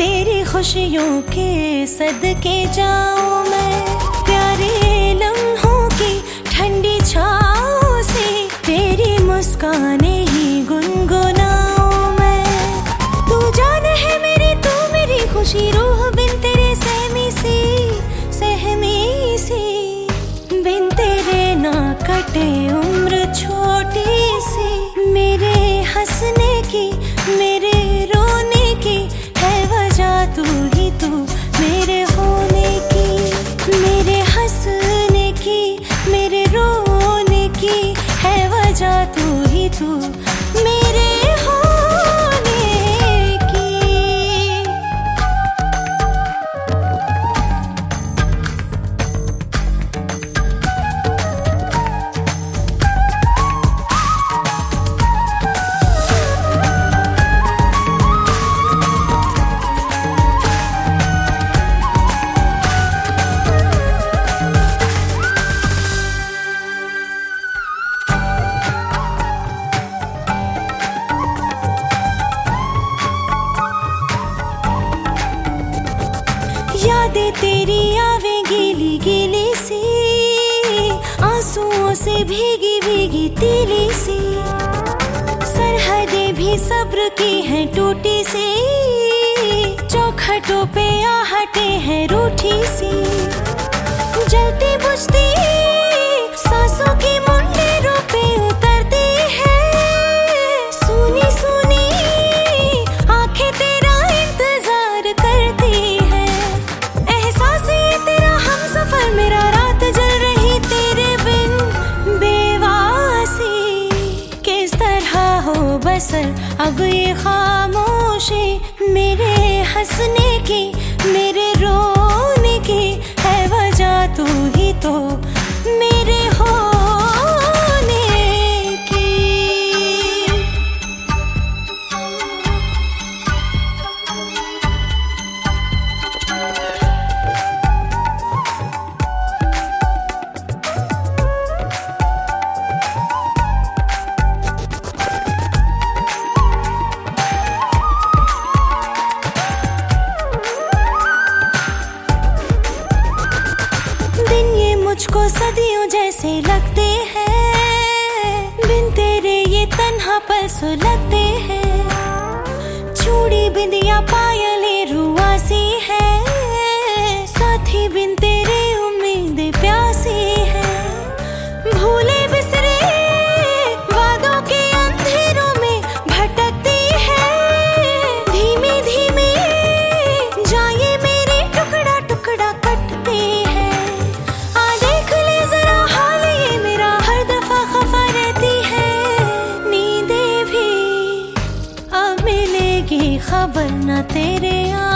तेरी खुशियों के सदके जाऊं मैं, प्यारे लम्हों की ठंडी छाँव से तेरी मुस्काने ही गुनगुनाऊं मैं। तू जान है मेरी, तू मेरी खुशी, रूह बिन तेरे सहमी सी, बिन तेरे ना कटे उम्र छोटी सी। मेरे हंसने की, मेरे रोने की है वजह तू ही तू, मेरे होने की। मेरे हंसने की, मेरे रोने की है वजह तू ही तू, मेरे होने की। यादें तेरी आवे गीली गीली सी, आंसुओं से भीगी भीगी तीली सी। सरहदें भी सब्र की हैं टूटी सी, चौखटों पे आहटें हैं रूठी सी। जलती बुझती सांसों की मुंडेरों पे उतरती है, सुनी सुनी आंखें तेरा इंतजार करती है। मेरा रात जल रही तेरे बिन बेवासी, किस तरह हो बसर अब ये खामोशी। मेरे हंसने की, मेरे रोने की है वजह तू ही तो, मेरे होने की। मुझको सदियों जैसे लगते हैं, बिन तेरे ये तन्हा पल सुलगते हैं। चूड़ी बिंदिया पायलें रुआसी है, साथी बिन तेरे उम्मीदें प्यासी है। भूले बिसरे वादों के अंधेरों में भटकती है, धीमे धीमे जाए मेरे टुकड़ा टुकड़ा कटते हैं। खबर न तेरे